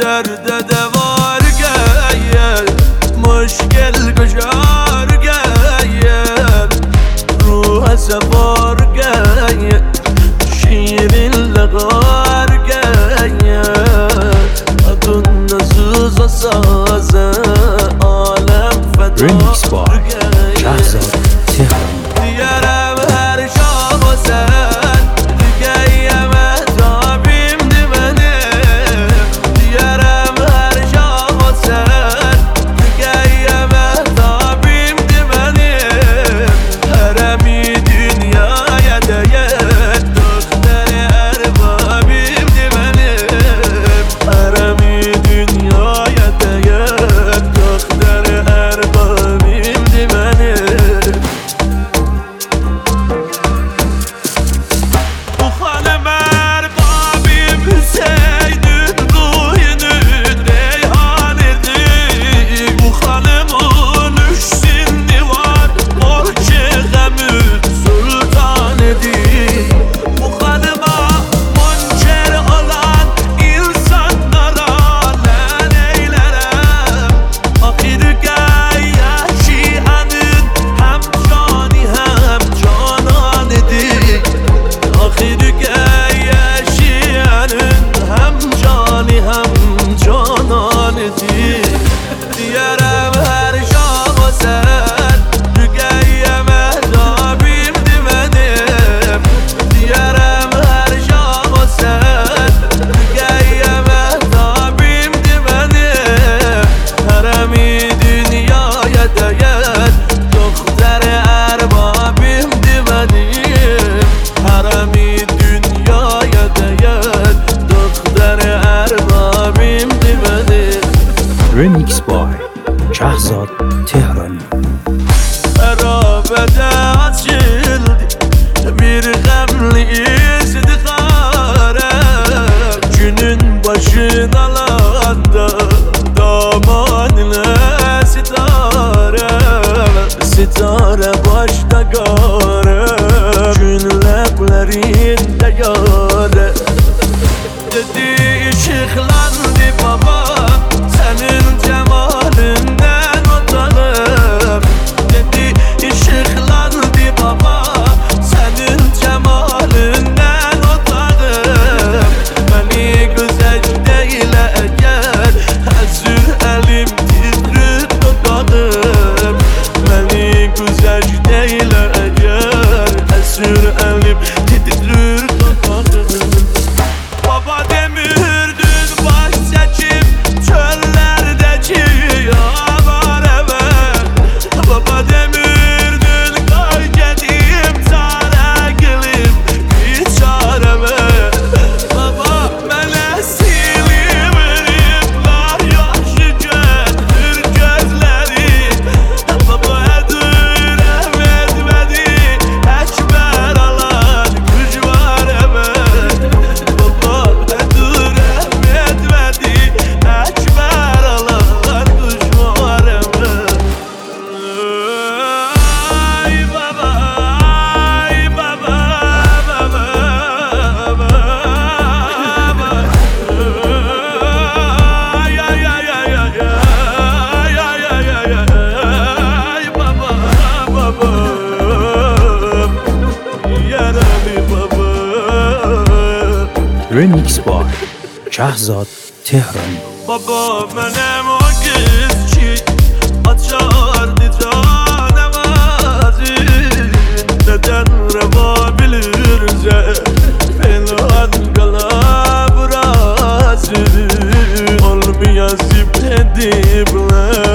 درد دوار گیر مشکل گشار گیر روح سفار گیر شیرین لغار گیر ادون نسوز و سازه عالم فدار گیر شهرزاد تهران دیارم هر شام و سر دیگه یم اتابیم دیمنه دیارم هر شام و سر دیگه یم اتابیم دیمنه حرمی دنیای دیت دختر اربابیم دیمنه حرمی دنیای دیت دختر اربابیم دیمنه دیارم هر شام و سر دیگه یم اتابیم دیمنه دیارم هر شام و سر دیگه یم اتابیم دیمنه حرمی دنیای دیت دختر اربابیم دیمنه حرمی دنیای دیت دختر اربابیم دیمنه رمیکس بای شهرزاد تهرانی رابطه açıldı bir gamlı istikhare günün başınalanda damanla sitare başta gare günleplerinde yare dedi ışıklandı baba senin cemalinden utanıp dedi ışıklandı baba senin cemalinden utanıp beni güzel değil eğer hazır elim titrir tutanıp beni güzel değil eğer hazır elim titrir tutanıp baba demirdin baş seçip çöllerdeki yağlar eve baba demirdin kar gedim çare gülüm bir çareme baba mene silivrimler yaşı götür gözleri baba edürem etmedi ekber alan güç var eve baba edürem etmedi ekber alan güç var eve ay baba ay baba baba baba ay ay ay ay ay ay ay ay ay ay baba baba yaralı baba رمیکس بای شهرزاد تهرانی baba benim o kız ki açardı canavazı neden reva bilirse pelhan kala burası olmayasip edipler